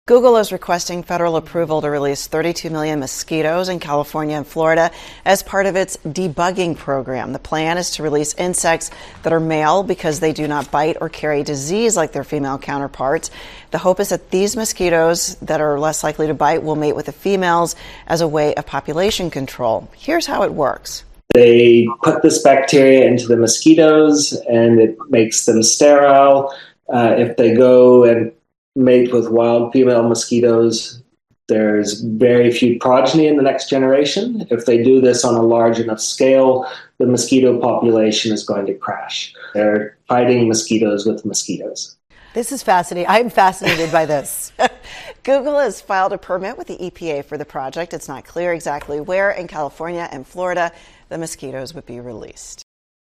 Google is requesting federal approval to release 32 million mosquitoes in California and Florida as part of its debugging program. The plan is to release insects that are male because they do not bite or carry disease like their female counterparts. The hope is that these mosquitoes that are less likely to bite will mate with the females as a way of population control. Here's how it works. They put this bacteria into the mosquitoes and it makes them sterile. If they go and mate with wild female mosquitoes, there's very few progeny in the next generation. If they do this on a large enough scale, the mosquito population is going to crash. They're fighting mosquitoes with mosquitoes. This is fascinating. I'm fascinated by this. Google has filed a permit with the EPA for the project. It's not clear exactly where in California and Florida the mosquitoes would be released.